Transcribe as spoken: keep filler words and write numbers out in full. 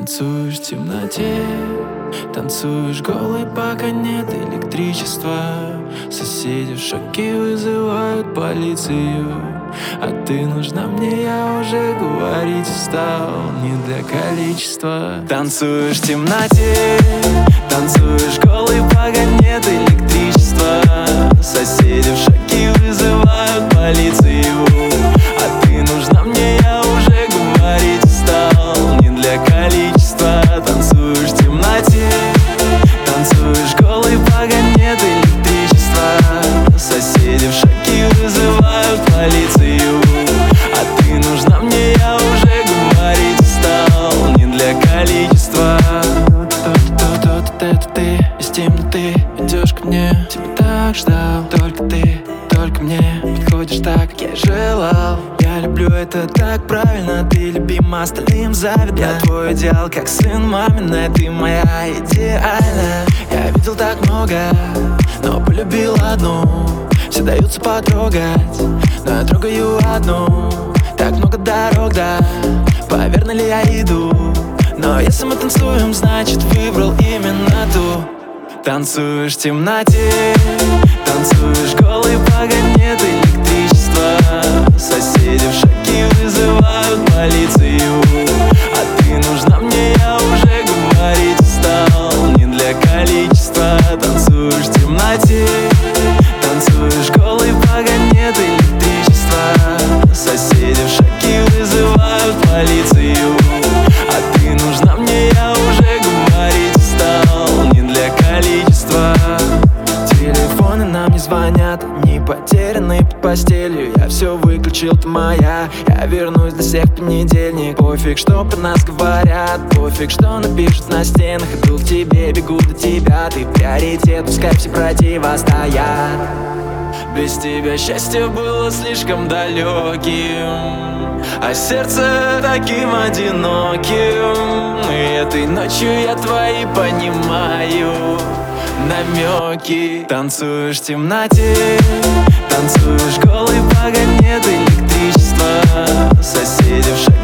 Танцуешь в темноте, танцуешь голый, пока нет электричества. Соседи в шоке вызывают полицию, а ты нужна мне, я уже говорить устал, не для количества. Танцуешь в темноте, танцуешь голый, пока нет электричества. Соседи в шоке вызывают полицию, а ты нужна мне, я уже говорить устал, не для количества. Танцуешь в темноте, танцуешь голый, пока нет электричества. Соседи в шоке вызывают полицию, а ты нужна мне, я уже говорить устал, не для количества. Это ты из темноты идешь ко мне, тебя так ждал. Только ты, только мне подходишь так, как я желал. Я люблю это так правильно, ты любима, остальным завидна. Я твой идеал, как сын маминой, ты моя идеальная. Я видел так много, но полюбил одну. Все даются потрогать, но я трогаю одну. Так много дорог, да, поверно ли я иду? Но если мы танцуем, значит выбрал именно ту. Танцуешь в темноте, танцуешь голый, пока нет электричества. Соседи в шоке вызывают полицию, а ты нужна мне, я уже говорить устал, не для количества. Танцуешь в темноте, танцуешь голый, пока нет электричества. Соседи в шоке вызывают полицию, а ты нужна мне, я уже говорить устал, не для количества. Телефоны нам не звонят, не потеряны под постелью. Я все выключил, ты моя, я вернусь для всех в понедельник. Пофиг, что про нас говорят, пофиг, что напишут на стенах. Иду к тебе, бегу до тебя, ты приоритет, пускай все противостоят. Без тебя счастье было слишком далеким, а сердце таким одиноким. И этой ночью я твои понимаю намеки. Танцуешь в темноте, танцуешь голый, пока нет электричества. Соседи в шоке